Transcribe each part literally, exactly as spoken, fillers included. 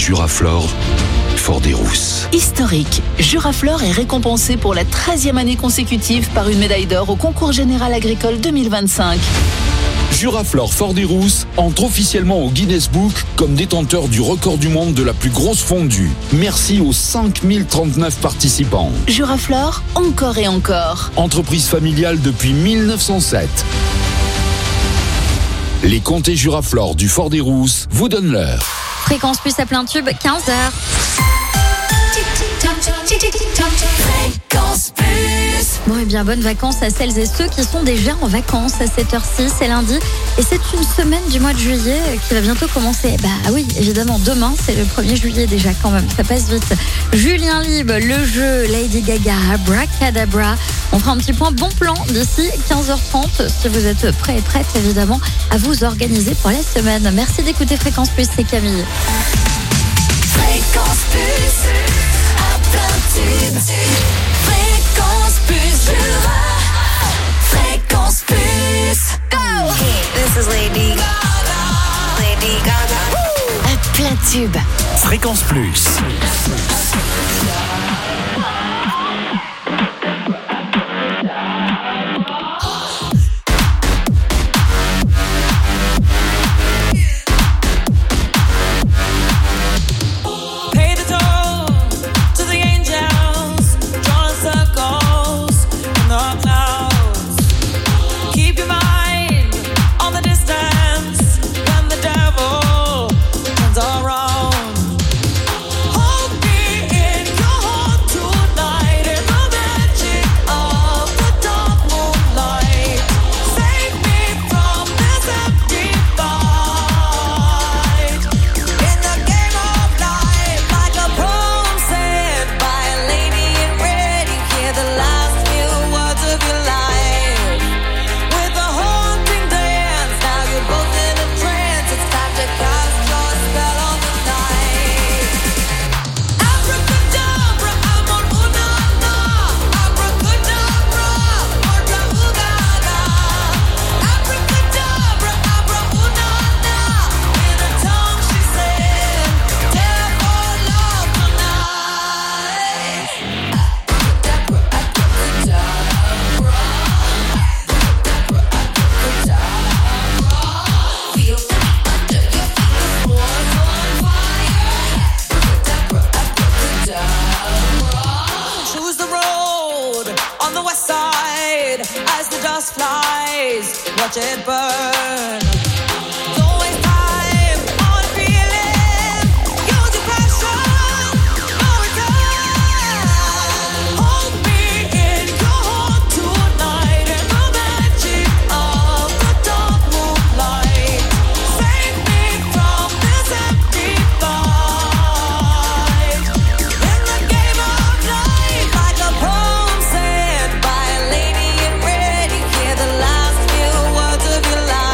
Juraflore, Fort des Rousses. Historique, Juraflore est récompensé pour la treizième année consécutive par une médaille d'or au concours général agricole deux mille vingt-cinq. Juraflore Fort des Rousses entre officiellement au Guinness Book comme détenteur du record du monde de la plus grosse fondue. Merci aux cinq mille trente-neuf participants. Juraflore, encore et encore. Entreprise familiale depuis mille neuf cent sept. Les comtés Juraflore du Fort des Rousses vous donnent l'heure. Fréquence Plus à plein tube, quinze heures. Fréquence Plus. Bon et bien bonnes vacances à celles et ceux qui sont déjà en vacances à cette heure-ci, c'est lundi et c'est une semaine du mois de juillet qui va bientôt commencer. Bah oui, évidemment, demain c'est le premier juillet déjà quand même, ça passe vite. Julien Lieb, le jeu, Lady Gaga, Abracadabra. On fera un petit point bon plan d'ici quinze heures trente si vous êtes prêts et prêtes évidemment à vous organiser pour la semaine. Merci d'écouter Fréquence Plus, c'est Camille. Fréquence Plus, à plein tube. Fréquence Plus, Jura. Fréquence Plus. Go! Hey, this is Lady Gaga. Lady Gaga. Woo! À plein tube. Fréquence Plus. Last few words of your life.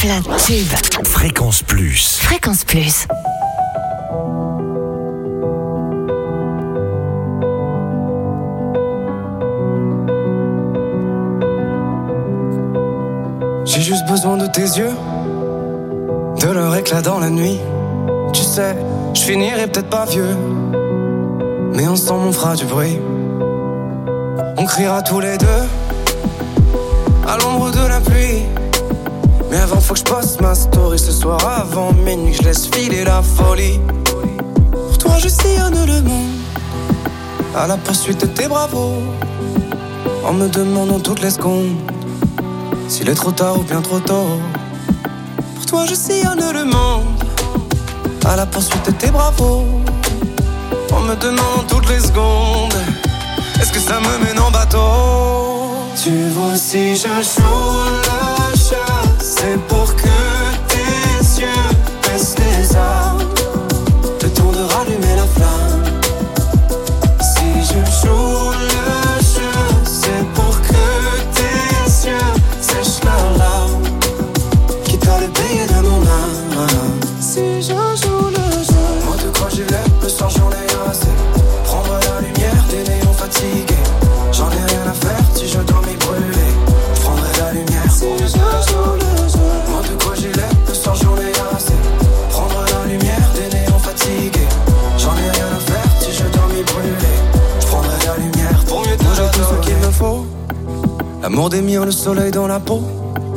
plein de tubes. Fréquence Plus. Fréquence Plus. J'ai juste besoin de tes yeux, de leur éclat dans la nuit. Tu sais, je finirai peut-être pas vieux, mais ensemble on fera du bruit. On criera tous les deux à l'ombre de la pluie. Mais avant faut que je poste ma story ce soir avant minuit, je laisse filer la folie. Pour toi je sillonne le monde à la poursuite de tes bravos, en me demandant toutes les secondes s'il est trop tard ou bien trop tôt. Pour toi je sillonne le monde à la poursuite de tes bravos, en me demandant toutes les secondes est-ce que ça me mène en bateau. Tu vois si je joue le jeu, c'est pour que tes yeux baissent les armes, le temps de rallumer la flamme. Si je joue le jeu, c'est pour que tes yeux sèchent leurs larmes, quitte à le payer de mon âme. Si je joue le jeu, moi de quoi j'ai l'air, le soir j'en ai assez. Prendre la lumière des néons fatigués, j'en ai rien à faire si je dois m'y brûler. Je prendrai la lumière si je joue le jeu. Moi de quoi j'ai l'air, le soir j'en ai assez. Prendre la lumière des néons fatigués, j'en ai rien à faire si je dois m'y brûler. Je prendrai la lumière pour mieux toucher tout ce qu'il me faut. L'amour des miens, le soleil dans la peau.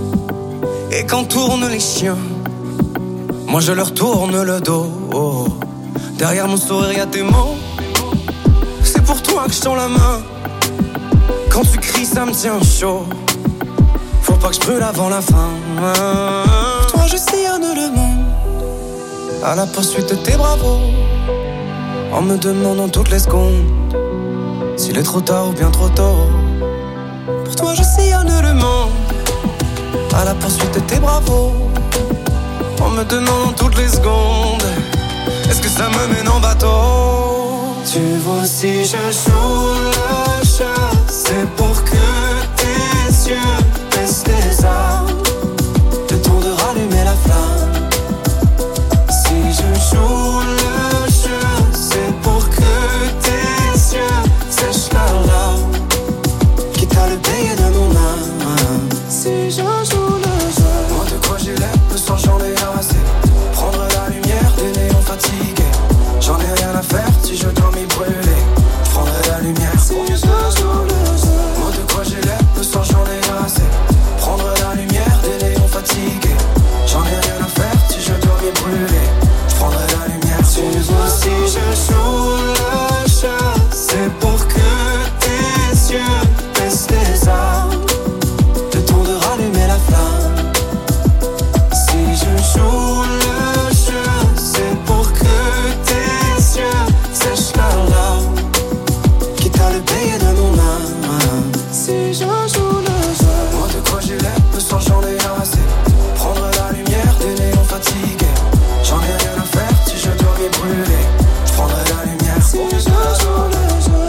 Et quand tournent les chiens, moi je leur tourne le dos. Oh. Derrière mon sourire y'a tes mots, c'est pour toi que je tends la main. Quand tu cries ça me tient chaud, faut pas que je brûle avant la fin. Pour toi je sillonne le monde à la poursuite de tes bravos, en me demandant toutes les secondes s'il est trop tard ou bien trop tôt. Pour toi je sillonne le monde à la poursuite de tes bravos, en me demandant toutes les secondes est-ce que ça me mène en bateau. Tu vois si je joue le jeu, c'est pour que tes yeux baissent les armes, le temps de rallumer la flamme. Si je joue le jeu, c'est pour que tes yeux sèchent leurs larmes, quitte à le payer de mon âme. Si je joue le jeu, moi de quoi j'ai l'air, le soir j'en ai assez. Prendre la lumière des néons fatigués, j'en ai rien à faire si je dois m'y brûler. Je prendrai la lumière si je joue le jeu. Moi de quoi j'ai l'air, le soir j'en ai assez. Prendre la lumière des néons fatigués, j'en ai rien à faire si je dois m'y brûler. Je prendrai la lumière si je vois si je joue le jeu, c'est pour que tes yeux baissent les armes, le temps de rallumer la flamme. Si je joue le jeu, c'est pour que tes yeux sèchent leurs larmes, quitte à le payer de mon âme. Si je joue le jeu, moi de quoi j'ai l'air, le soir j'en ai assez. Prendre la lumière des néons fatigués, j'en ai rien à faire si je dois m'y brûler. Je prendrai la lumière si je joue le jeu.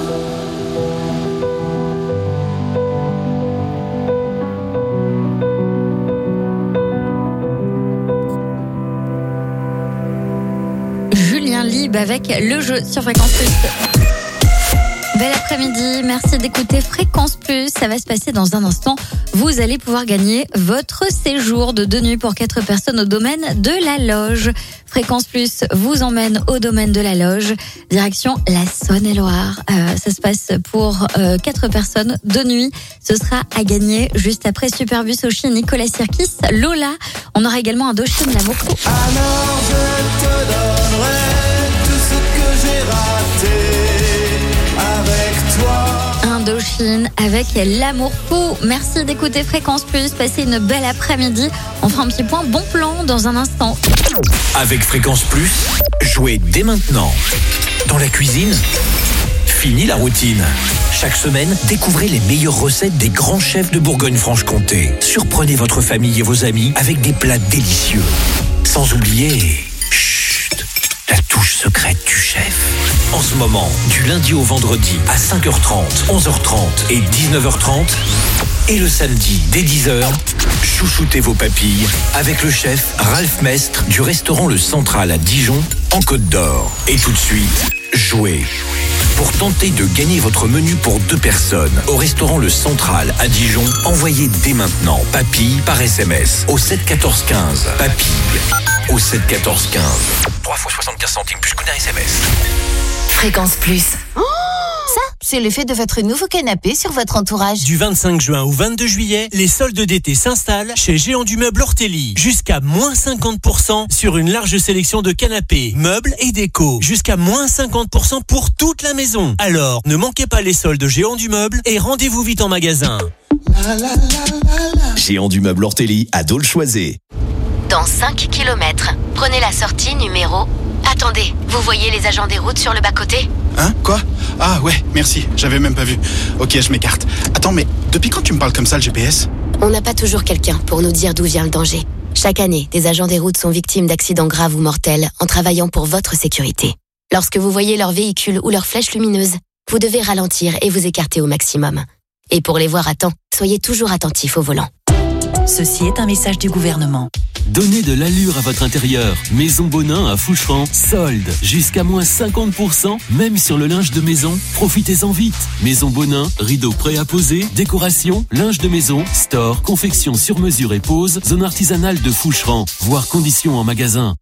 Julien Libre avec le jeu sur Fréquence Plus. Bel après-midi, merci d'écouter Fréquence Plus. Ça va se passer dans un instant. Vous allez pouvoir gagner votre séjour de deux nuits pour quatre personnes au domaine de la Loge. Fréquence Plus vous emmène au domaine de la Loge, direction la Saône-et-Loire. Euh, ça se passe pour euh, quatre personnes, deux nuits. Ce sera à gagner juste après Superbus, Oshi, Nicolas Sirkis, Lola. On aura également un Doshin, l'amour fou. Alors je te donnerai tout ce que j'ai raté avec toi. Un Doshin avec l'amour fou. Merci d'écouter Fréquence Plus. Passez une belle après-midi. On fera un petit point bon plan dans un instant. Avec Fréquence Plus, jouez dès maintenant. Dans la cuisine, fini la routine. Chaque semaine, découvrez les meilleures recettes des grands chefs de Bourgogne-Franche-Comté. Surprenez votre famille et vos amis avec des plats délicieux. Sans oublier, chut, la touche secrète du chef. En ce moment, du lundi au vendredi à cinq heures trente, onze heures trente et dix-neuf heures trente, Et le samedi, dès dix heures, chouchoutez vos papilles avec le chef Ralph Mestre du restaurant Le Central à Dijon, en Côte d'Or. Et tout de suite, jouez pour tenter de gagner votre menu pour deux personnes au restaurant Le Central à Dijon. Envoyez dès maintenant papilles par S M S au sept quatorze quinze. Papilles au sept quatorze quinze. trois fois soixante-quinze centimes plus coût d'un S M S. Fréquence Plus. Oh, ça, c'est l'effet de votre nouveau canapé sur votre entourage. Du vingt-cinq juin au vingt-deux juillet, les soldes d'été s'installent chez Géant du Meuble Ortelli. Jusqu'à moins cinquante pour cent sur une large sélection de canapés, meubles et déco. Jusqu'à moins cinquante pour cent pour toute la maison. Alors, ne manquez pas les soldes Géant du Meuble et rendez-vous vite en magasin. Géant du Meuble Ortelli à Dole-Choisé. Dans cinq kilomètres, prenez la sortie numéro... Attendez, vous voyez les agents des routes sur le bas-côté ? Hein ? Quoi ? Ah ouais, merci, j'avais même pas vu. Ok, je m'écarte. Attends, mais depuis quand tu me parles comme ça, le G P S ? On n'a pas toujours quelqu'un pour nous dire d'où vient le danger. Chaque année, des agents des routes sont victimes d'accidents graves ou mortels en travaillant pour votre sécurité. Lorsque vous voyez leur véhicule ou leur flèche lumineuse, vous devez ralentir et vous écarter au maximum. Et pour les voir à temps, soyez toujours attentifs au volant. Ceci est un message du gouvernement. Donnez de l'allure à votre intérieur. Maison Bonin à Foucheran, solde jusqu'à moins cinquante pour cent, même sur le linge de maison. Profitez-en vite. Maison Bonin, rideaux prêts à poser, décoration, linge de maison, store, confection sur mesure et pose, zone artisanale de Foucheran. Voir conditions en magasin.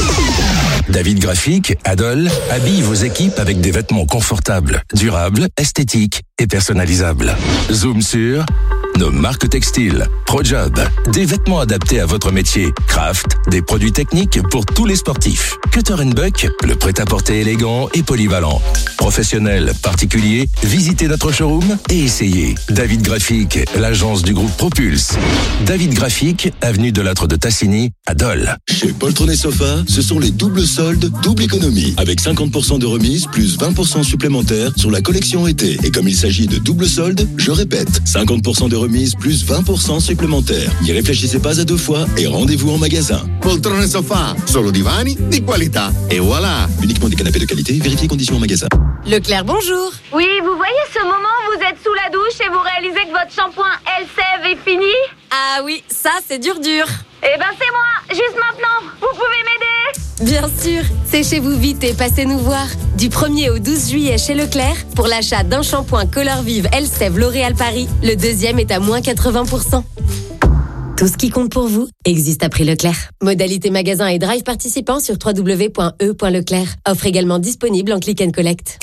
David Graphique, Adol, habille vos équipes avec des vêtements confortables, durables, esthétiques et personnalisables. Zoom sur nos marques textiles, ProJob, des vêtements adaptés à votre métier, Craft, des produits techniques pour tous les sportifs. Cutter and Buck, le prêt-à-porter élégant et polyvalent. Professionnels, particuliers, visitez notre showroom et essayez. David Graphique, l'agence du groupe Propulse. David Graphique, avenue de l'Âtre de Tassigny, à Dole. Chez Poltron Sofa, ce sont les doubles soldes, double économie. Avec cinquante pour cent de remise, plus vingt pour cent supplémentaires sur la collection été. Et comme il s'agit de double solde, je répète, cinquante pour cent de remise, plus vingt pour cent supplémentaires. N'y réfléchissez pas à deux fois et rendez-vous en magasin. Poltrone Sofa, solo divani di qualità. Et voilà. Uniquement des canapés de qualité, vérifiez conditions en magasin. Leclerc, bonjour. Oui, vous voyez ce moment où vous êtes sous la douche et vous réalisez que votre shampoing Elseve est fini ? Ah oui, ça c'est dur dur. Eh ben c'est moi, juste maintenant. Vous pouvez m'aider ? Bien sûr, séchez-vous vite et passez nous voir. Du premier au douze juillet chez Leclerc, pour l'achat d'un shampoing Color Vive Elseve L'Oréal Paris, le deuxième est à moins quatre-vingts pour cent. Tout ce qui compte pour vous existe à prix Leclerc. Modalité magasin et drive participant sur w w w point e point leclerc. Offre également disponible en click and collect.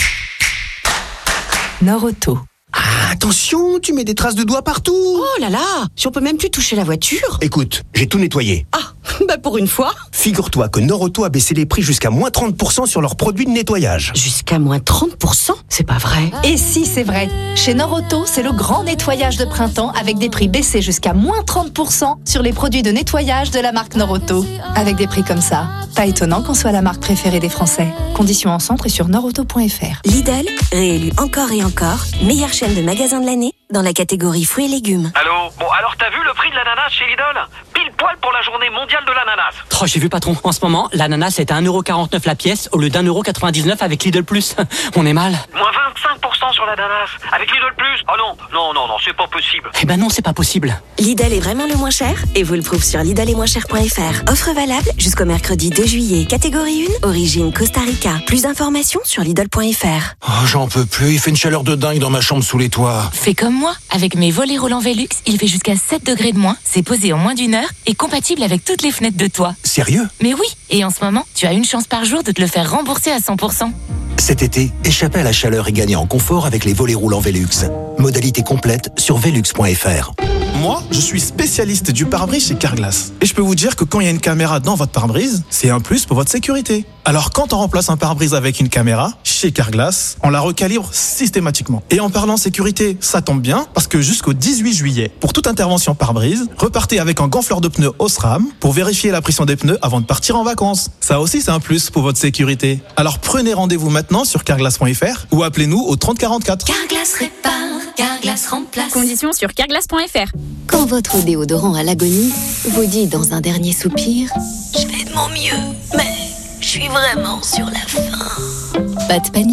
Norauto. Ah, attention, tu mets des traces de doigts partout. Oh là là, si on peut même plus toucher la voiture. Écoute, j'ai tout nettoyé. Ah, bah pour une fois. Figure-toi que Norauto a baissé les prix jusqu'à moins trente pour cent sur leurs produits de nettoyage. Jusqu'à moins trente pour cent ? C'est pas vrai. Et si, c'est vrai. Chez Norauto, c'est le grand nettoyage de printemps avec des prix baissés jusqu'à moins trente pour cent sur les produits de nettoyage de la marque Norauto. Avec des prix comme ça, pas étonnant qu'on soit la marque préférée des Français. Conditions en centre et sur norauto point f r. Lidl, réélu encore et encore, meilleure chaîne de magasins de l'année dans la catégorie fruits et légumes. Allô ? Bon, alors t'as vu le prix de l'ananas chez Lidl ? Pile poil pour la journée mondiale de l'ananas. Oh, j'ai vu patron, en ce moment, l'ananas est à un euro quarante-neuf la pièce au lieu d'un euro quatre-vingt-dix-neuf avec Lidl Plus. On est mal. Moins vingt-cinq pour cent sur l'ananas avec Lidl Plus. Oh non, non, non, non, c'est pas possible. Eh ben non, c'est pas possible. Lidl est vraiment le moins cher et vous le prouve sur lidl est moins cher point f r. Offre valable jusqu'au mercredi deux juillet. Catégorie un, origine Costa Rica. Plus d'informations sur lidl point f r. Oh, j'en peux plus, il fait une chaleur de dingue dans ma chambre sous les toits. Fais comme moi, avec mes volets roulants Velux, il fait jusqu'à sept degrés de moins, c'est posé en moins d'une heure et compatible avec toutes les fenêtres de toit. Sérieux ? Mais oui, et en ce moment, tu as une chance par jour de te le faire rembourser à cent pour cent. Cet été, échappez à la chaleur et gagnez en confort avec les volets roulants Velux. Modalité complète sur velux point f r. Moi, je suis spécialiste du pare-brise chez Carglass. Et je peux vous dire que quand il y a une caméra dans votre pare-brise, c'est un plus pour votre sécurité. Alors quand on remplace un pare-brise avec une caméra, chez Carglass, on la recalibre systématiquement. Et en parlant sécurité, ça tombe bien, parce que jusqu'au dix-huit juillet, pour toute intervention pare-brise, repartez avec un gonfleur de pneus Osram pour vérifier la pression des pneus avant de partir en vacances. Ça aussi, c'est un plus pour votre sécurité. Alors prenez rendez-vous maintenant sur carglass point f r ou appelez-nous au trente quarante-quatre. Carglass répare, Carglass remplace. Conditions sur carglass point f r. Quand votre déodorant à l'agonie vous dit dans un dernier soupir « Je fais de mon mieux, mais je suis vraiment sur la fin ». Pas de panique,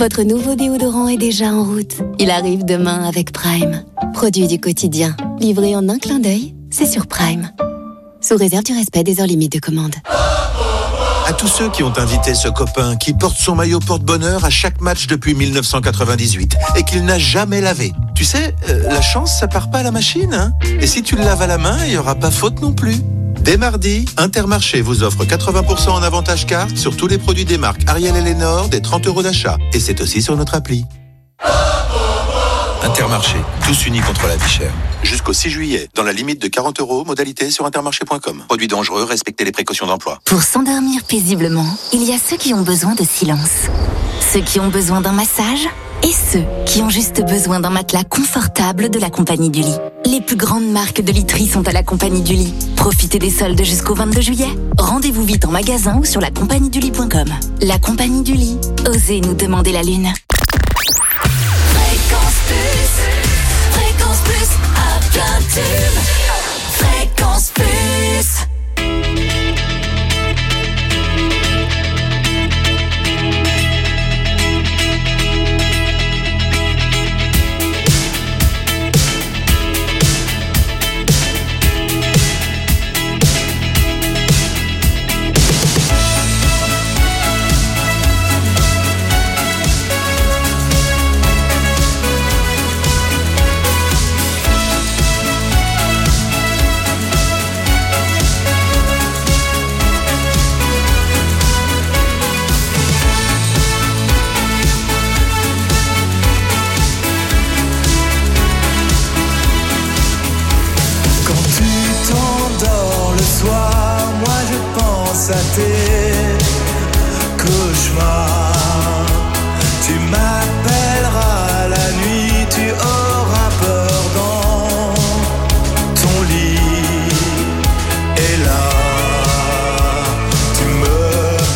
Votre nouveau déodorant est déjà en route. Il arrive demain avec Prime. Produit du quotidien, livré en un clin d'œil, c'est sur Prime. Sous réserve du respect des heures limites de commande. À tous ceux qui ont invité ce copain qui porte son maillot porte-bonheur à chaque match depuis mille neuf cent quatre-vingt-dix-huit et qu'il n'a jamais lavé. Tu sais, euh, la chance, ça part pas à la machine, hein. Et si tu le laves à la main, il n'y aura pas faute non plus. Dès mardi, Intermarché vous offre quatre-vingts pour cent en avantage carte sur tous les produits des marques Ariel et Lénore des trente euros d'achat. Et c'est aussi sur notre appli. Intermarché, tous unis contre la vie chère. Jusqu'au six juillet, dans la limite de quarante euros, modalité sur intermarché point com. Produits dangereux, respectez les précautions d'emploi. Pour s'endormir paisiblement, il y a ceux qui ont besoin de silence, ceux qui ont besoin d'un massage et ceux qui ont juste besoin d'un matelas confortable de la Compagnie du Lit. Les plus grandes marques de literie sont à la Compagnie du Lit. Profitez des soldes jusqu'au vingt-deux juillet. Rendez-vous vite en magasin ou sur la compagnie du lit point com. La Compagnie du Lit, osez nous demander la lune. Fréquence Plus, Fréquence Plus, à plein tube. Fréquence Plus. À tes cauchemars, tu m'appelleras la nuit, tu auras peur dans ton lit, et là tu me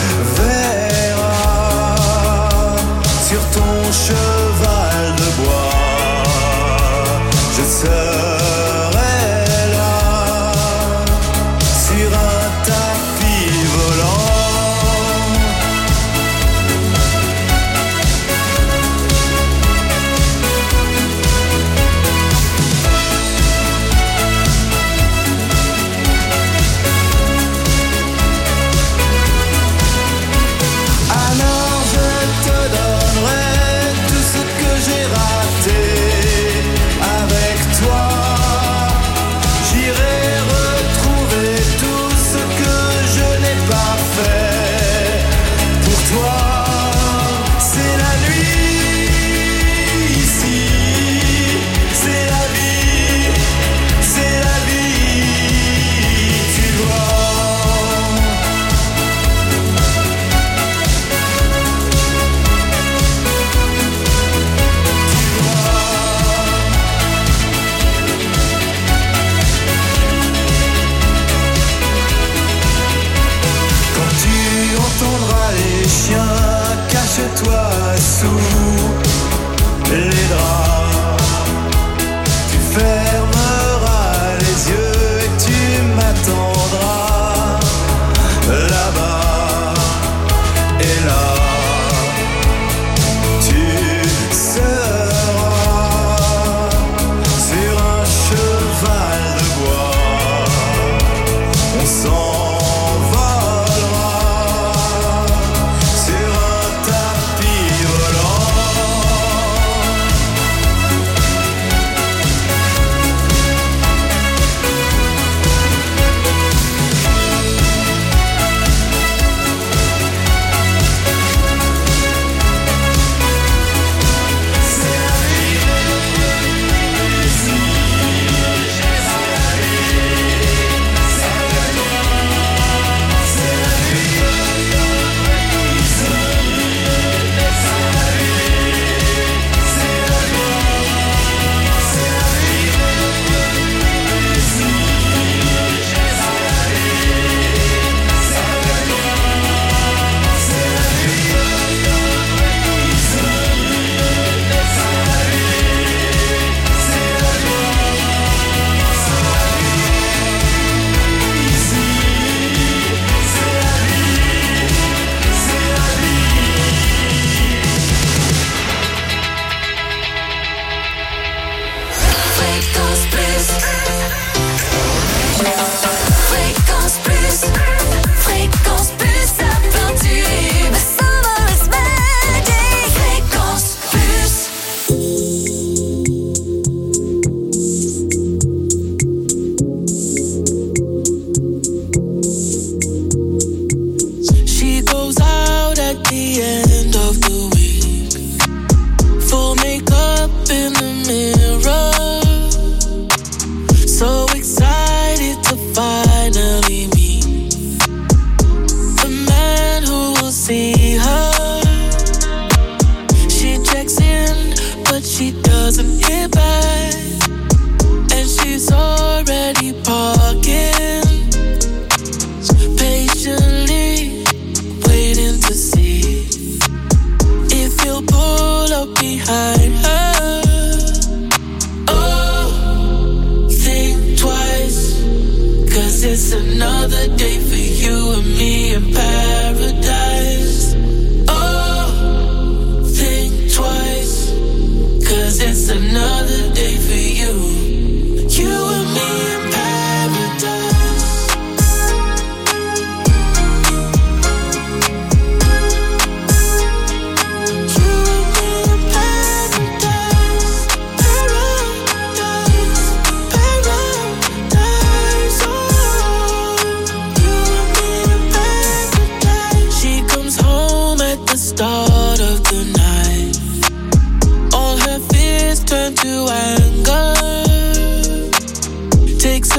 verras sur ton cheval de bois, je serai là sur un tapis volant.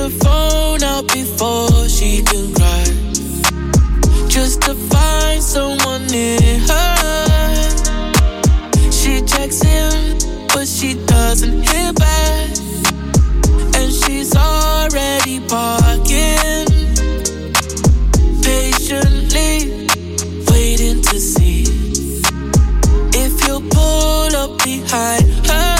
her phone out before she can cry, just to find someone near her. She checks in, but she doesn't hear back, and she's already parking, patiently waiting to see if you'll pull up behind her.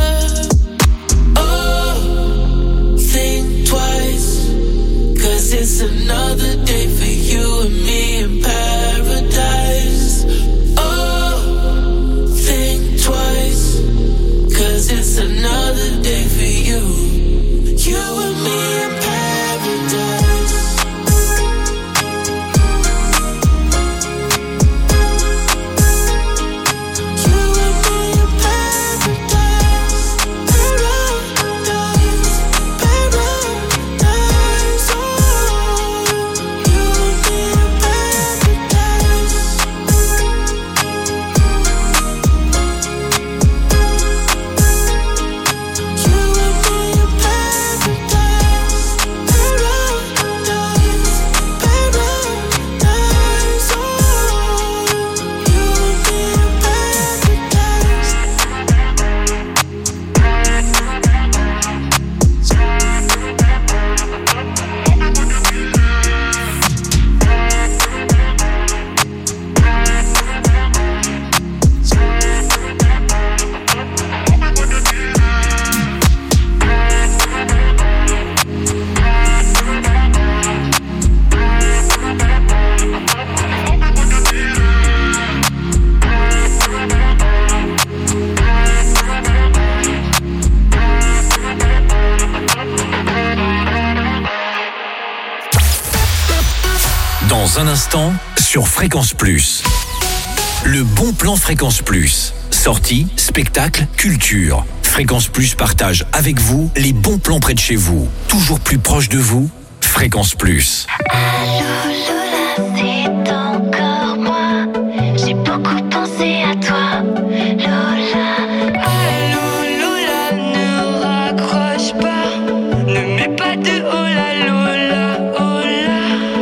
Oh, think twice, 'cause it's another day for you and me in paradise. Oh, think twice, 'cause it's another day for you, you and me in paradise. You and me in paradise, paradise, paradise. Oh, you and me in paradise. You and me in paradise, paradise, paradise. Oh, you and me in paradise. Dans un instant, sur Fréquence Plus. Le bon plan Fréquence Plus. Sorties, spectacles, culture. Fréquence Plus partage avec vous les bons plans près de chez vous. Toujours plus proche de vous, Fréquence Plus. C'est encore moi. J'ai beaucoup pensé à toi, Lola. Allô, Lola, ne raccroche pas. Ne mets pas de oh là, Lola, oh là.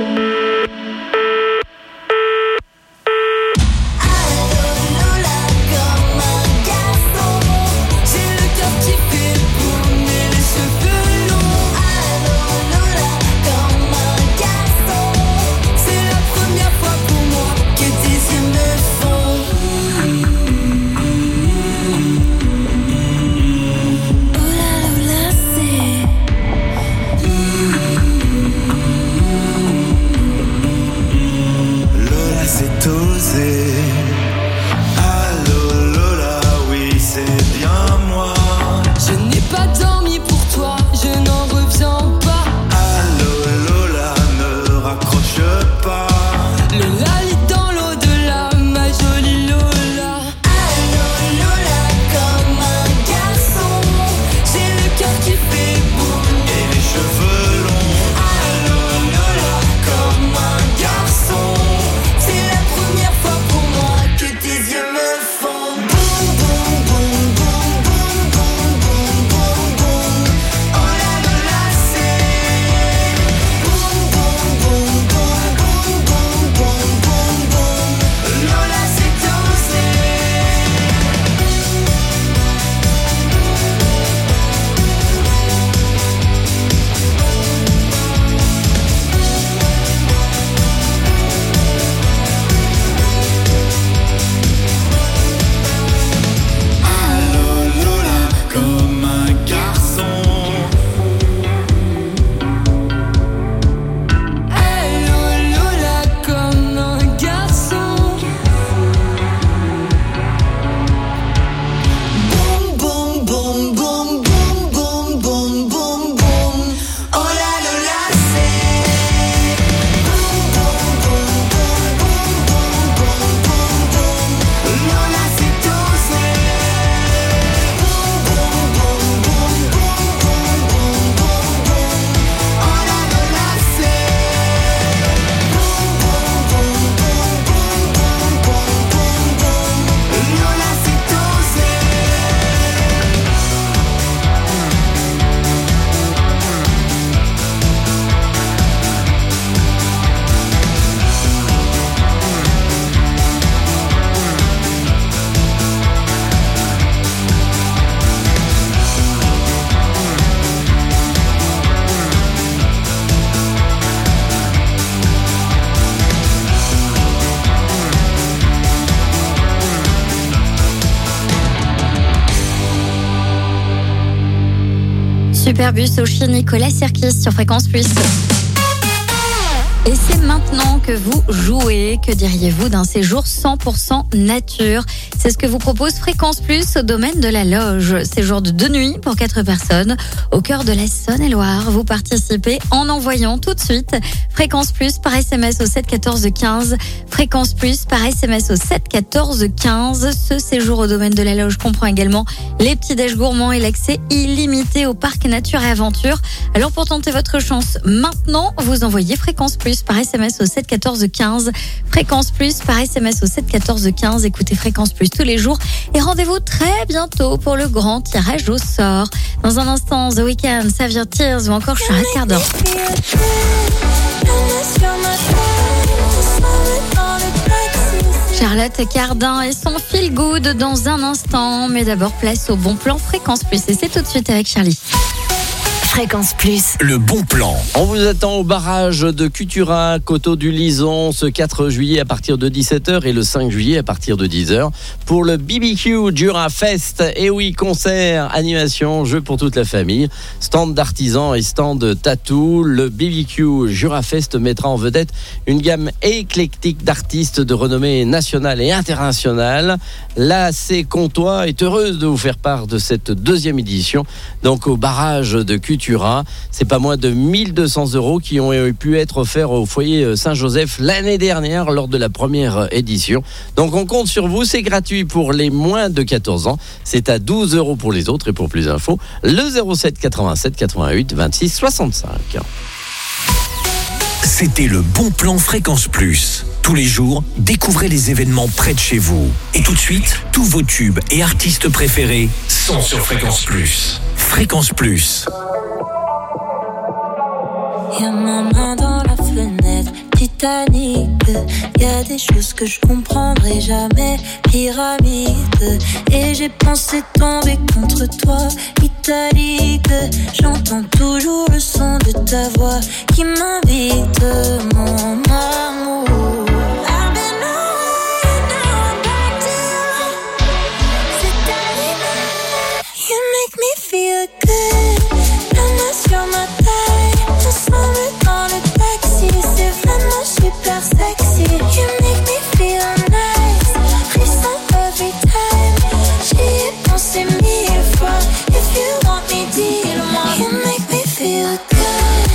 Allô, Lola, comme un garçon. J'ai le cœur qui fait tourner les cheveux longs. Allô, Lola, comme un garçon. C'est la première fois pour moi. Superbus au chez Nicolas Sirkis sur Fréquence Plus. Et c'est maintenant que vous jouez. Que diriez-vous d'un séjour cent pour cent nature? C'est ce que vous propose Fréquence Plus au domaine de la Loge. Séjour de deux nuits pour quatre personnes au cœur de la Saône-et-Loire. Vous participez en envoyant tout de suite Fréquence Plus par S M S au sept quatorze quinze. Fréquence Plus par S M S au sept quatorze quinze. Ce séjour au domaine de la Loge comprend également les petits déj gourmands et l'accès illimité au parc Nature et Aventure. Alors pour tenter votre chance maintenant, vous envoyez Fréquence Plus par S M S au sept quatorze quinze. Fréquence Plus par S M S au sept quatorze quinze. Écoutez Fréquence Plus tous les jours et rendez-vous très bientôt pour le grand tirage au sort. Dans un instant, The Weeknd, Saviour Tears ou encore Charlotte Cardin. Charlotte Cardin et son feel good dans un instant. Mais d'abord, place au bon plan Fréquence Plus. Et c'est tout de suite avec Charlie. Fréquence Plus. Le bon plan. On vous attend au barrage de Cutura, Coteau du Lison, ce quatre juillet à partir de dix-sept heures et le cinq juillet à partir de dix heures pour le B B Q Jura Fest. Et oui, concert, animation, jeux pour toute la famille, stand d'artisans et stand tatou. Le B B Q Jura Fest mettra en vedette une gamme éclectique d'artistes de renommée nationale et internationale. L'A C Comtois est heureuse de vous faire part de cette deuxième édition, donc au barrage de Cutura. C'est pas moins de mille deux cents euros qui ont pu être offerts au foyer Saint-Joseph l'année dernière lors de la première édition. Donc on compte sur vous, c'est gratuit pour les moins de quatorze ans. C'est à douze euros pour les autres et pour plus d'infos, le zéro sept quatre-vingt-sept quatre-vingt-huit vingt-six soixante-cinq. C'était le bon plan Fréquence Plus. Tous les jours, découvrez les événements près de chez vous. Et tout de suite, tous vos tubes et artistes préférés sont sur Fréquence Plus. Fréquence Plus. Y'a ma main dans la fenêtre, Titanic. Y'a des choses que je comprendrai jamais, pyramide. Et j'ai pensé tomber contre toi, italique. J'entends toujours le son de ta voix qui m'invite, mon amour. I've been on, now I'm back to you. C'est arrivé, you make me feel good. La main sur ma taille, ensemble dans le taxi, c'est vraiment super sexy. You make me feel nice, frisson every time. J'y ai pensé mille fois, if you want me, dis-le-moi. You make me feel good.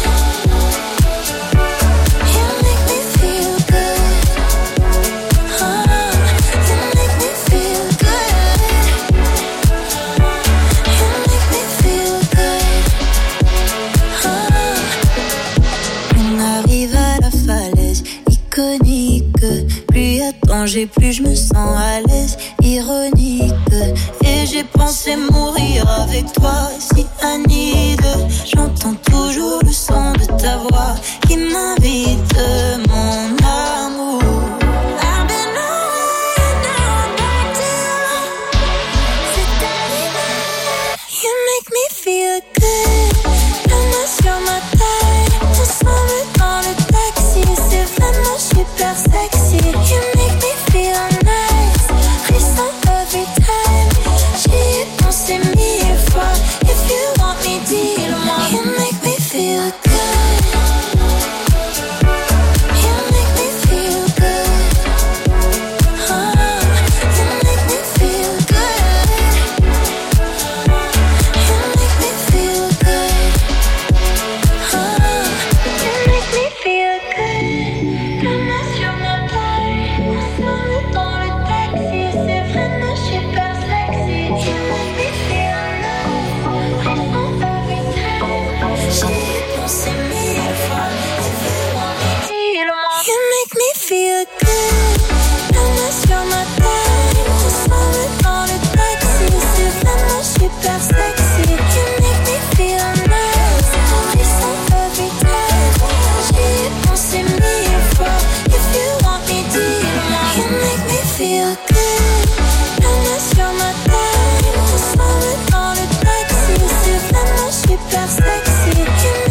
You make me feel good. Oh, you make me feel good. You make me feel good. On arrive à la falaise iconique. Plus y a danger, plus je me sens à l'aise. Ironique. Et j'ai pensé mourir avec toi, si Anide. J'entends toujours le son de ta voix qui m'invite, mon amour. I've been on, now I'm back to you. C'est arrivé, you make me feel good. La main sur ma taille, ensemble dans le taxi, c'est vraiment super sexy. You make me feel nice, frisson every time. J'y ai pensé mille fois, if you want me, dis-le-moi. You make me feel good. You make me feel good. Oh, you make me feel good. You make me feel good. Oh, you make me feel good. La main sur ma taille, ensemble dans le taxi, c'est vraiment super sexy. You make me feel nice, frisson every time. J'y ai pensé mille fois, if you want me, dis-le-moi. You make me feel good. La main sur ma taille, ensemble dans le taxi, c'est vraiment super sexy. You make me feel nice, frisson every time. J'y ai pensé mille fois, if you want me, dis-le-moi. You make me feel good. La main sur ma taille, ensemble dans le taxi, c'est vraiment super sexy. You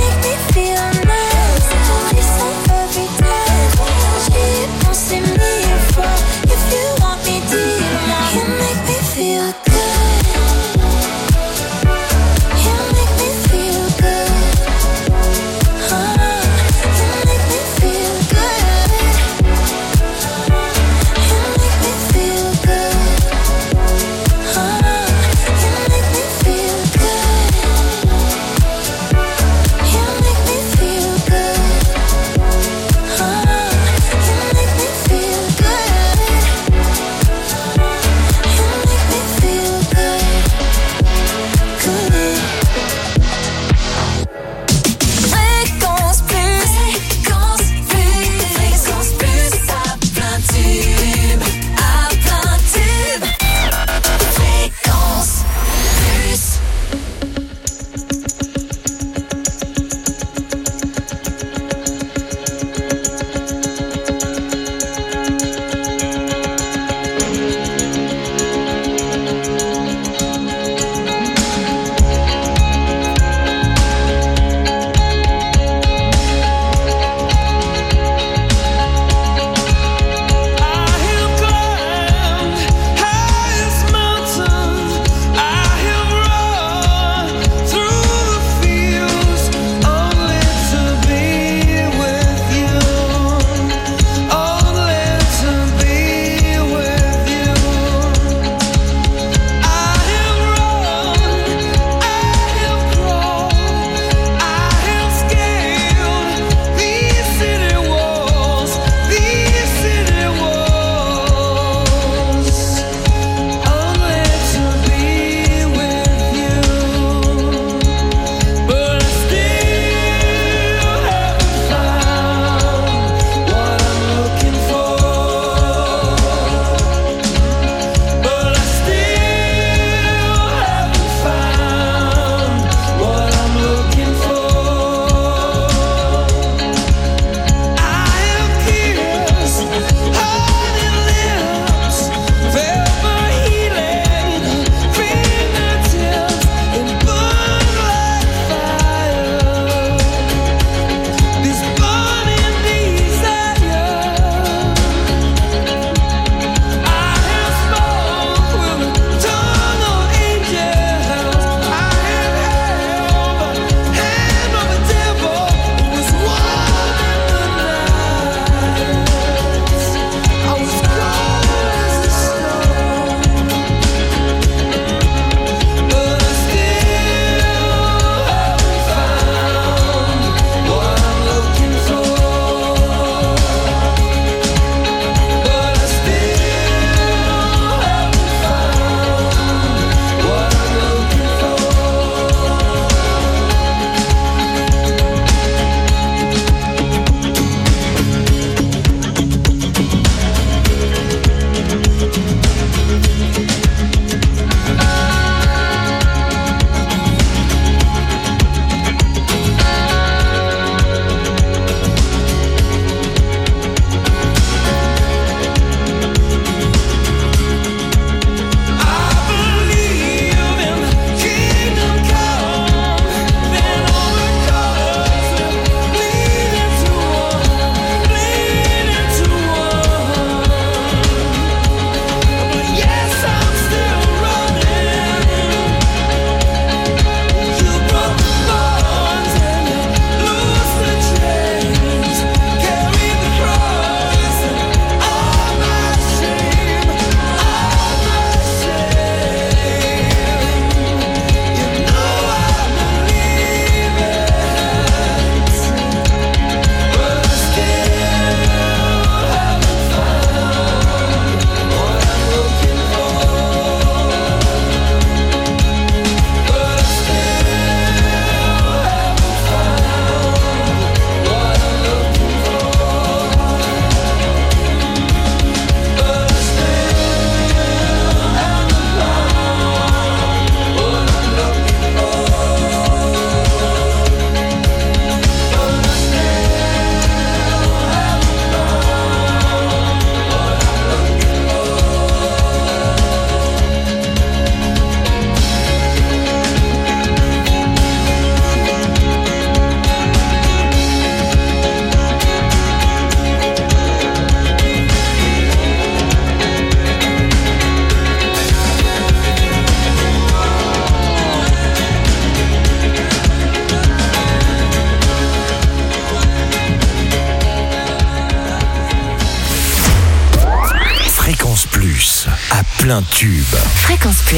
plein tube. Fréquence Plus.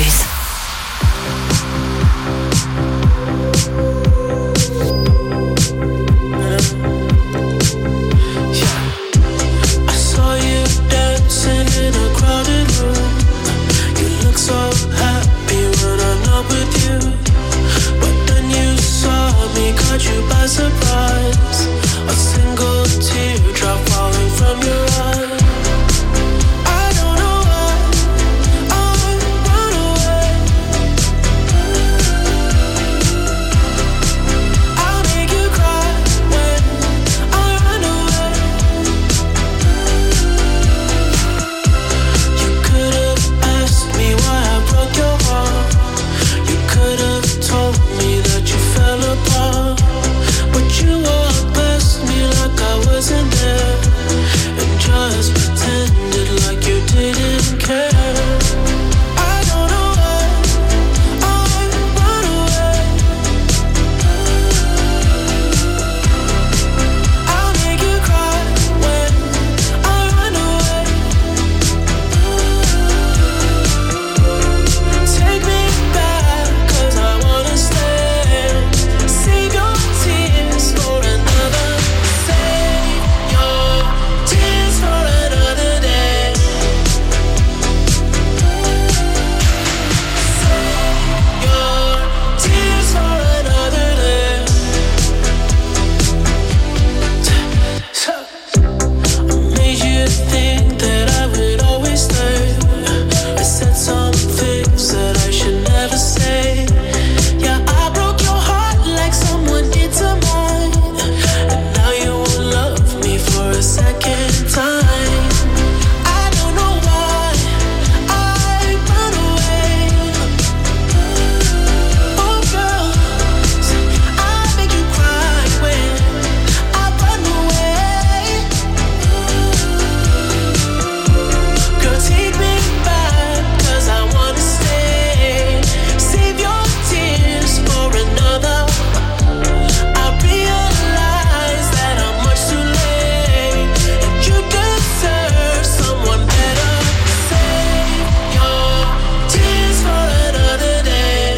You by surprise, a single teardrop falling from your eye. I don't know why I run away. I'll make you cry when I run away. You could have asked me why I broke your heart. You could have told me that you fell apart. But you walked past me like I wasn't there, and just pretended like you didn't care. I don't know why I run away. I'll make you cry when I run away. Take me back, 'cause I wanna stay. Save your tears for another. Save your tears for another day. Save your tears for another day. I made you think that I would always stay. I said some things that I should never say. Yeah, I broke your heart like someone did to mine, and now you won't love me for a second time. I don't know why I run away. Oh girl, I make you cry when I run away. Girl, take me back, 'cause I wanna stay. Save your tears for another. I realize that I'm much too late, and you deserve someone better. Save your tears for another day.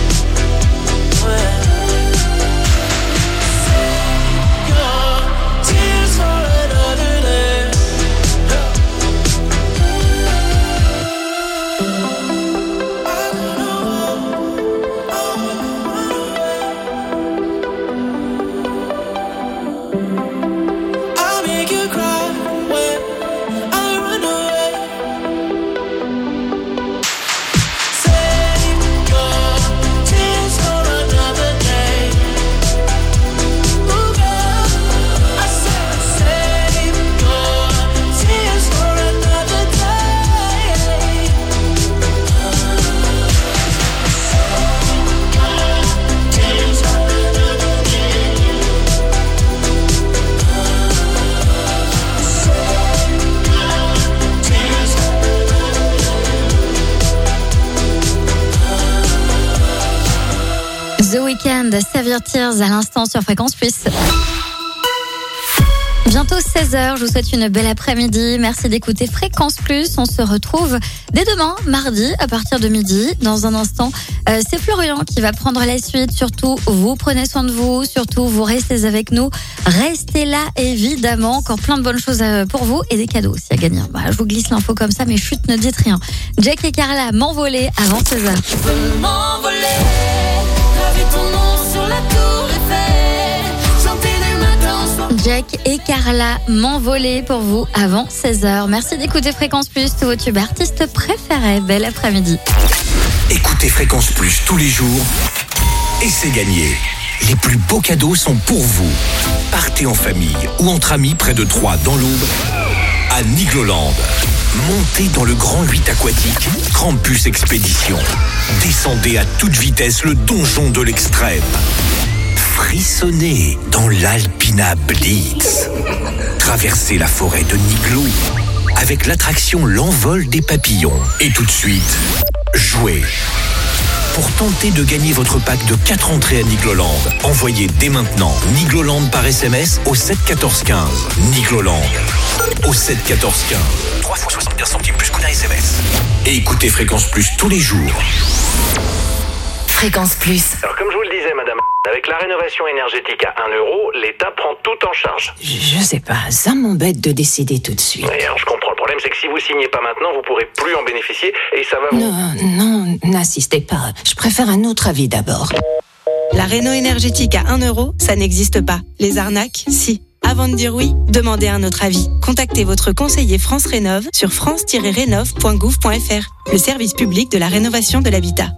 Save your tears for another day. I'll make you cry when I run away. Save your tears for another day. Ooh, girl, I said save your tears for another day. Tears for another day. The Weeknd, Save Your Tears à l'instant sur Fréquence Plus. Bientôt seize heures, je vous souhaite une belle après-midi. Merci d'écouter Fréquence Plus. On se retrouve dès demain, mardi, à partir de midi. Dans un instant, euh, c'est Florian qui va prendre la suite. Surtout, vous prenez soin de vous. Surtout, vous restez avec nous. Restez là, évidemment. Encore plein de bonnes choses euh, pour vous et des cadeaux aussi à gagner. Bah, je vous glisse l'info comme ça, mais chut, ne dites rien. Jack et Carla, M'envoler avant seize heures. Je veux m'envoler, graver ton nom sur la tour Eiffel, chanter des matins au soir. Jack et Carla, M'envoler pour vous avant seize heures. Merci d'écouter Fréquence Plus, tous vos tubes artistes préférés. Bel après-midi. Écoutez Fréquence Plus tous les jours et c'est gagné. Les plus beaux cadeaux sont pour vous. Partez en famille ou entre amis près de Troyes dans l'Aube à Nigloland. Montez dans le Grand huit aquatique Campus Expédition. Descendez à toute vitesse le donjon de l'extrême. Frissonnez dans l'Alpina Blitz. Traversez la forêt de Niglo avec l'attraction L'envol des papillons. Et tout de suite, jouez pour tenter de gagner votre pack de quatre entrées à Nigloland. Envoyez dès maintenant Nigloland par S M S au sept quatorze quinze. Nigloland au sept quatorze quinze. trois fois soixante-quinze centimes plus coup d'un S M S. Et écoutez Fréquence Plus tous les jours. Fréquence Plus. Alors comme je vous le disais madame, avec la rénovation énergétique à un euro, l'État prend tout en charge. Je sais pas, ça m'embête de décider tout de suite. Oui, alors je comprends. Le problème c'est que si vous signez pas maintenant, vous pourrez plus en bénéficier et ça va vous... Non, non, n'insistez pas. Je préfère un autre avis d'abord. La réno énergétique à un euro, ça n'existe pas. Les arnaques, si. Avant de dire oui, demandez un autre avis. Contactez votre conseiller France Rénov sur france tiret rénov point gouv point f r, le service public de la rénovation de l'habitat.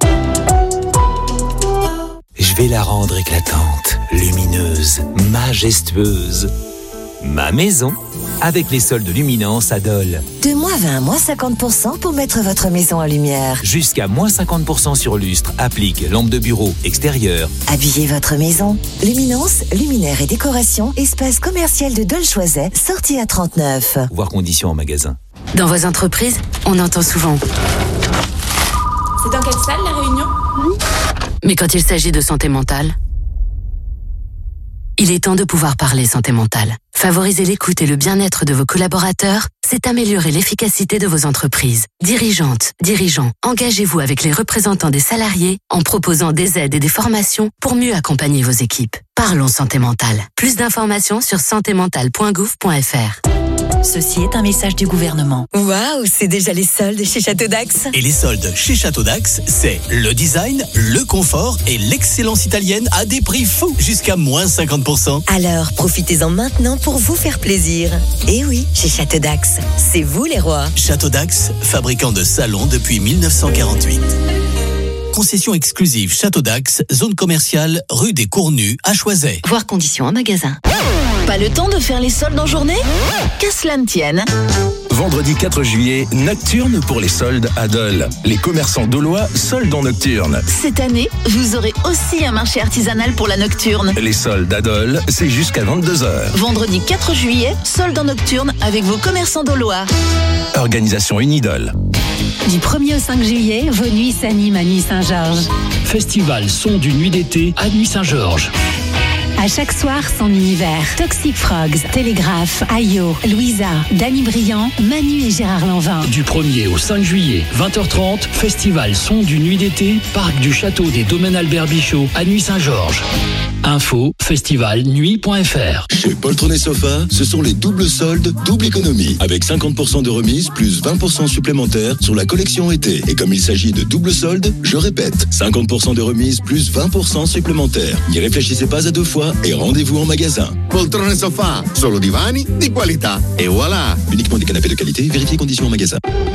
Je vais la rendre éclatante, lumineuse, majestueuse. Ma maison, avec les soldes Luminance à Dole. De moins vingt, moins cinquante pour cent pour mettre votre maison en lumière. Jusqu'à moins cinquante pour cent sur lustre, applique, lampe de bureau, extérieur. Habillez votre maison. Luminance, luminaire et décoration, espace commercial de Dole-Choiset, sortie à trente-neuf. Voir conditions en magasin. Dans vos entreprises, on entend souvent. C'est dans quelle salle la réunion ? Oui. Mais quand il s'agit de santé mentale, il est temps de pouvoir parler santé mentale. Favoriser l'écoute et le bien-être de vos collaborateurs, c'est améliorer l'efficacité de vos entreprises. Dirigeantes, dirigeants, engagez-vous avec les représentants des salariés en proposant des aides et des formations pour mieux accompagner vos équipes. Parlons santé mentale. Plus d'informations sur santé mentale point gouv point f r. Ceci est un message du gouvernement. Waouh, c'est déjà les soldes chez Château d'Axe. Et les soldes chez Château d'Axe, c'est le design, le confort et l'excellence italienne à des prix fous, jusqu'à moins cinquante pour cent. Alors, profitez-en maintenant pour vous faire plaisir. Et oui, chez Château d'Axe, c'est vous les rois. Château d'Axe, fabricant de salons depuis mille neuf cent quarante-huit. Concession exclusive Château d'Axe, zone commerciale, rue des Cournus, à Choiset. Voir conditions en magasin. Pas le temps de faire les soldes en journée ? Qu'à cela ne tienne. Vendredi quatre juillet, Nocturne pour les soldes à Dole. Les commerçants dolois soldent en nocturne. Cette année, vous aurez aussi un marché artisanal pour la nocturne. Les soldes à Dole, c'est jusqu'à vingt-deux heures. Vendredi quatre juillet, soldes en nocturne avec vos commerçants dolois. Organisation Unidol. Du premier au cinq juillet, vos nuits s'animent à Nuit Saint-Georges. Festival son du Nuit d'été à Nuit Saint-Georges. À chaque soir, son univers. Toxic Frogs, Télégraphe, Ayo, Louisa, Danny Briand, Manu et Gérard Lanvin. Du premier au cinq juillet, vingt heures trente, Festival son du Nuit d'été, Parc du Château des Domaines Albert Bichot à Nuit Saint-Georges. Info festival nuit point f r. Chez Poltron et Sofa, ce sont les doubles soldes, double économie, avec cinquante pour cent de remise plus vingt pour cent supplémentaires sur la collection été. Et comme il s'agit de double soldes, je répète, cinquante pour cent de remise plus vingt pour cent supplémentaires. N'y réfléchissez pas à deux fois et rendez-vous en magasin. Poltron et Sofa, solo divani di qualità. Et voilà. Uniquement des canapés de qualité, vérifiez conditions en magasin.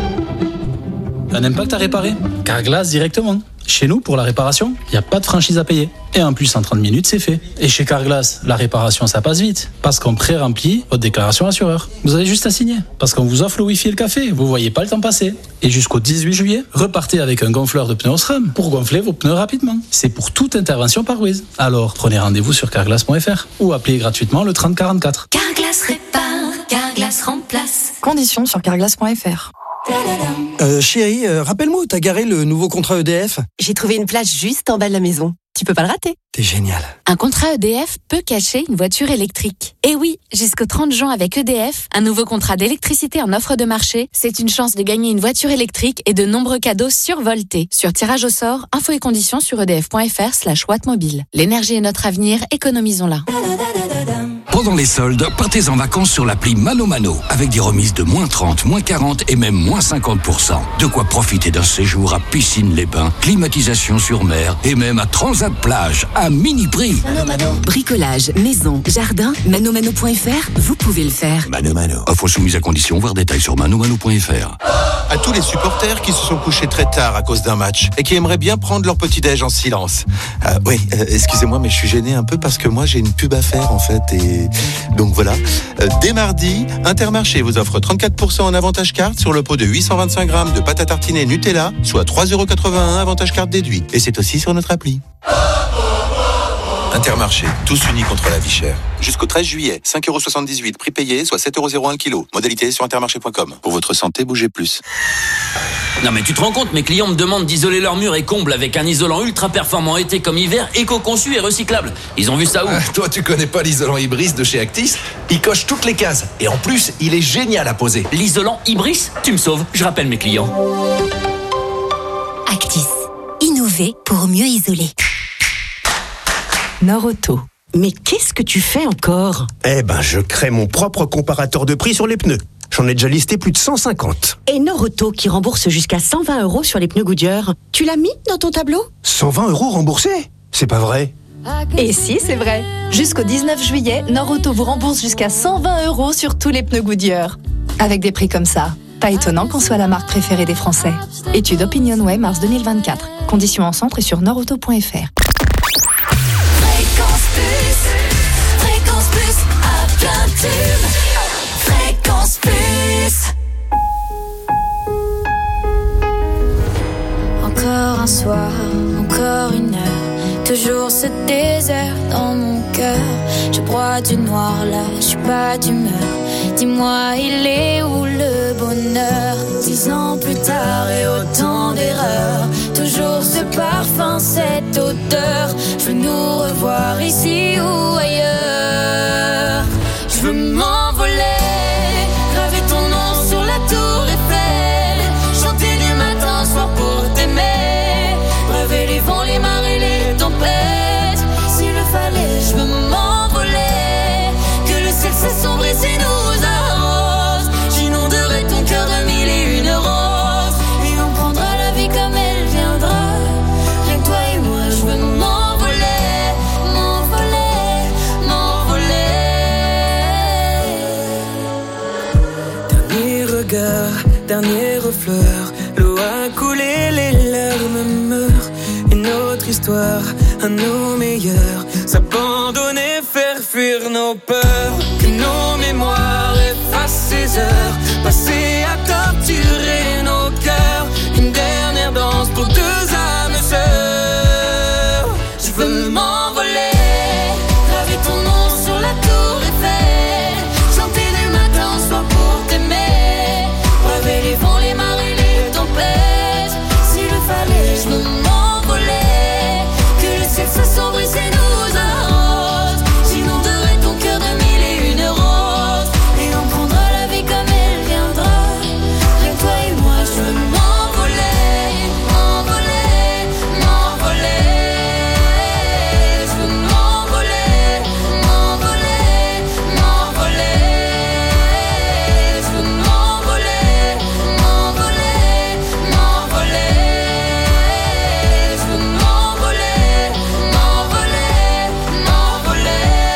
Un impact à réparer ? Carglass directement. Chez nous, pour la réparation, il n'y a pas de franchise à payer. Et en plus, en trente minutes, c'est fait. Et chez Carglass, la réparation, ça passe vite. Parce qu'on pré-remplit votre déclaration assureur. Vous avez juste à signer. Parce qu'on vous offre le Wi-Fi et le café. Vous voyez pas le temps passer. Et jusqu'au dix-huit juillet, repartez avec un gonfleur de pneus Osram pour gonfler vos pneus rapidement. C'est pour toute intervention par Wiz. Alors, prenez rendez-vous sur carglass point f r ou appelez gratuitement le trente quarante-quatre. Carglass répare, Carglass remplace. Conditions sur carglass point f r. Euh, chérie, euh, rappelle-moi où t'as garé le nouveau contrat E D F. J'ai trouvé une place juste en bas de la maison. Tu peux pas le rater. T'es génial. Un contrat E D F peut cacher une voiture électrique. Et oui, jusqu'au trente juin avec E D F, un nouveau contrat d'électricité en offre de marché, c'est une chance de gagner une voiture électrique et de nombreux cadeaux survoltés. Sur tirage au sort, infos et conditions sur edf point f r slash watt mobile. L'énergie est notre avenir, économisons-la. Pendant les soldes, partez en vacances sur l'appli Mano Mano, avec des remises de moins trente, moins quarante et même moins cinquante pour cent. De quoi profiter d'un séjour à Piscine-les-Bains, climatisation sur mer et même à Transat Plage, à mini prix. Bricolage, maison, jardin, manomano point f r, vous pouvez le faire. Mano Mano. Offre soumise à condition, voir détails sur manomano point f r. À tous les supporters qui se sont couchés très tard à cause d'un match et qui aimeraient bien prendre leur petit-déj en silence. Euh, oui, euh, excusez-moi, mais je suis gêné un peu parce que moi j'ai une pub à faire en fait et donc voilà. Euh, dès mardi, Intermarché vous offre trente-quatre pour cent en avantage carte sur le pot de huit cent vingt-cinq grammes de pâte à tartiner Nutella, soit trois euros quatre-vingt-un avantage carte déduit. Et c'est aussi sur notre appli. Intermarché, tous unis contre la vie chère. Jusqu'au treize juillet, cinq euros soixante-dix-huit, prix payé, soit sept euros zéro un kilo. Modalité sur intermarché point com. Pour votre santé, bougez plus. Non mais tu te rends compte, mes clients me demandent d'isoler leurs murs et combles avec un isolant ultra performant été comme hiver, éco-conçu et recyclable. Ils ont vu ça où? Ah, toi tu connais pas l'isolant Ibris de chez Actis? Il coche toutes les cases. Et en plus, il est génial à poser. L'isolant Ibris? Tu me sauves, je rappelle mes clients. Actis. Innover pour mieux isoler. Norauto. Mais qu'est-ce que tu fais encore? Eh ben, je crée mon propre comparateur de prix sur les pneus. J'en ai déjà listé plus de cent cinquante. Et Norauto qui rembourse jusqu'à cent vingt euros sur les pneus Goodyear. Tu l'as mis dans ton tableau? cent vingt euros remboursés? C'est pas vrai. Et si, c'est vrai. Jusqu'au dix-neuf juillet, Norauto vous rembourse jusqu'à cent vingt euros sur tous les pneus Goodyear. Avec des prix comme ça, pas étonnant qu'on soit la marque préférée des Français. Étude OpinionWay mars deux mille vingt-quatre. Conditions en centre et sur norauto point f r. Fréquence Plus, Fréquence Plus, à plein tube. Fréquence Plus. Encore un soir, encore une heure, toujours ce désert dans mon cœur. Je broie du noir là, je suis pas d'humeur. Dis-moi, il est où le bonheur? Dix ans plus tard et autant d'erreurs, toujours ce parfum, cette odeur. Je veux nous revoir ici ou ailleurs. Je veux m'envoler, graver ton nom sur la tour Eiffel, chanter du matin au soir pour t'aimer, braver les vents, les marées, les tempêtes. S'il le fallait, je veux m'envoler, que le ciel s'assombrisse et nous arrose. J'inonderai ton cœur de mille et une roses, et on prendra la vie comme elle viendra. Rien que toi et moi, je veux m'envoler, m'envoler, m'envoler. Dernier regard, dernier refleur, l'eau a coulé, les larmes meurent. Une autre histoire, à nos meilleurs, s'abandonner, faire fuir nos peurs. Que nos mémoires effacent ces heures passées à torturer nos cœurs. Une dernière danse pour deux âmes sœurs. Je veux m'envoler, graver ton nom sur la tour Eiffel, chanter du matin au soir pour t'aimer, braver les vents, les marées, les tempêtes. S'il le fallait, je veux m'envoler, que le ciel s'assombrisse et nous arrose. J'inonderai ton cœur de mille et une roses, et on prendra la vie comme elle viendra. Rien que toi et moi, je veux m'envoler, m'envoler, m'envoler. Je veux m'envoler, m'envoler, m'envoler. Je veux m'envoler, m'envoler, m'envoler. Je veux m'envoler, m'envoler, m'envoler.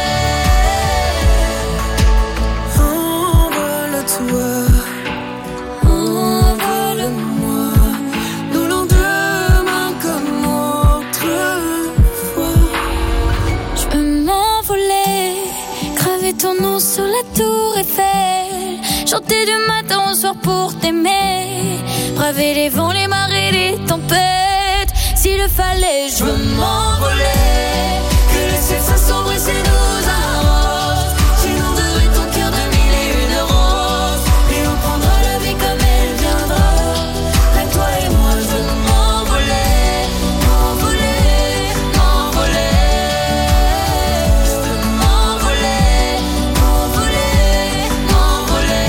Envole-toi, envole-moi, nos lendemains comme autrefois. Je veux m'envoler, graver ton nom sur la tour Eiffel, chanter du matin au soir pour t'aimer, braver les vents, les marées, les tempêtes. S'il le fallait, je veux m'envoler, que le ciel s'assombrisse et nous arrose. J'inonderai ton cœur de mille et une roses, et on prendra la vie comme elle viendra. Rien que toi et moi, je veux m'envoler, m'envoler, m'envoler. Je veux m'envoler, m'envoler, m'envoler.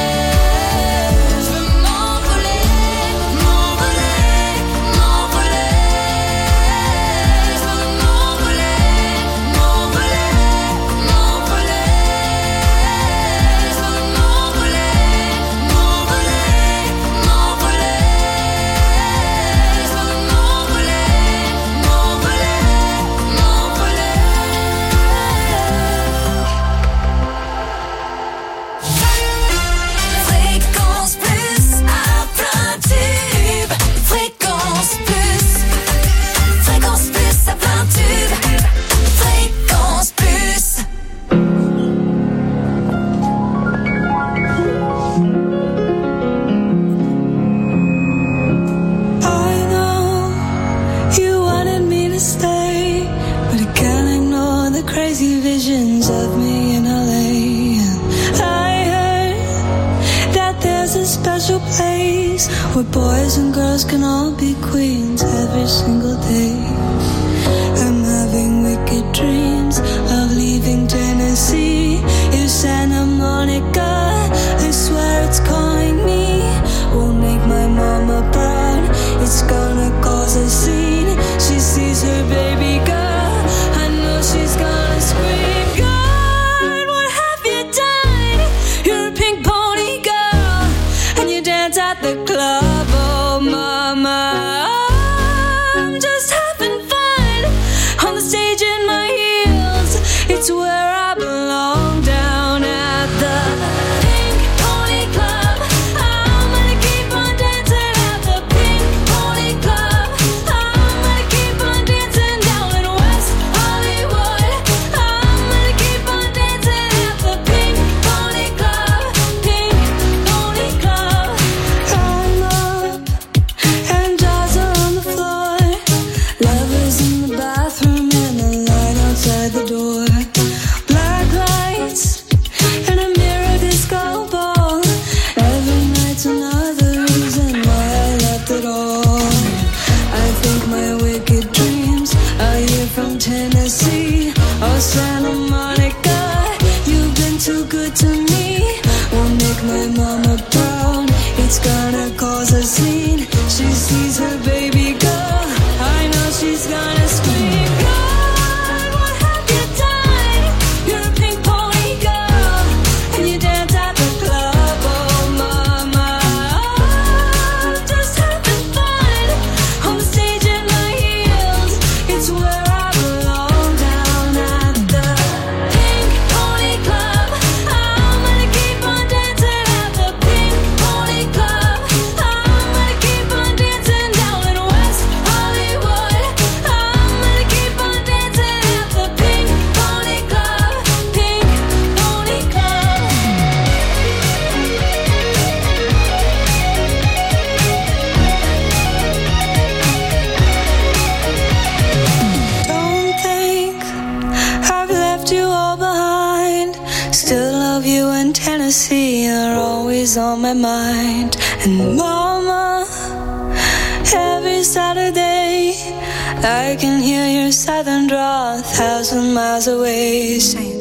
Je veux m'envoler, m'envoler, m'envoler. Je veux m'envoler, m'envoler. visions of me in L A. I heard that there's a special place where boys and girls can all be queens every single day. I'm having wicked dreams of leaving Tennessee. If Santa Monica, I swear it's calling me. Won't make my mama proud, it's gonna cause a scene. She sees her baby girl, I know she's gonna scream. God, what have you done? You're a pink pony girl, and you dance at the club. Oh mama, I'm just having fun on the stage in my heels. It's where I belong, down at the Pink Pony Club. I'm gonna keep on dancing at the Pink Pony Club. I'm gonna keep on dancing down in West Hollywood. I'm gonna keep on dancing at the Pink Pony Club. Pink Pony Club. I'm up and jaws are on the floor. Lovers in the bathroom and the light outside the door. Black lights and a mirror disco ball. Every night's another reason why I left it all. I think my wicked dreams are here from Tennessee. Oh Santa Monica, you've been too good to me. Won't make my mama proud, it's gonna cause a scene. She sees her baby girl, I know she's gonna scream. God, what have you done? You're a pink pony girl, and you dance at the club. Oh mama, I'm just having fun on the stage in my heels. It's where I belong, down at the Pink Pony Club. I'm gonna keep on dancing at the Pink Pony Club. I'm gonna keep on dancing down in West Hollywood. I'm gonna keep on dancing at the Pink Pony Club. Pink Pony Club. Don't think I've left you all behind. Still love you in Tennessee, you're always on my mind. And mama, every Saturday I can hear your southern drawl a thousand miles away saying